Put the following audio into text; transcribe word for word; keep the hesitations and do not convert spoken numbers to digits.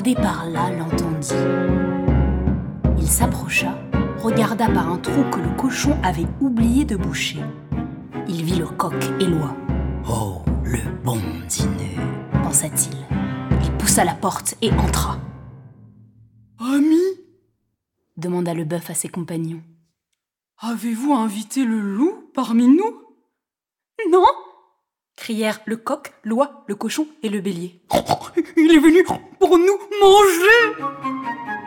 rôdait par là l'entendit. Il s'approcha, regarda par un trou que le cochon avait oublié de boucher. Il vit le coq et l'oie. « Oh, le bon dîner !» pensa-t-il. Il poussa la porte et entra. « Ami ?» demanda le bœuf à ses compagnons. « Avez-vous invité le loup parmi nous ?»« Non !» crièrent le coq, l'oie, le cochon et le bélier. « Il est venu pour nous manger !»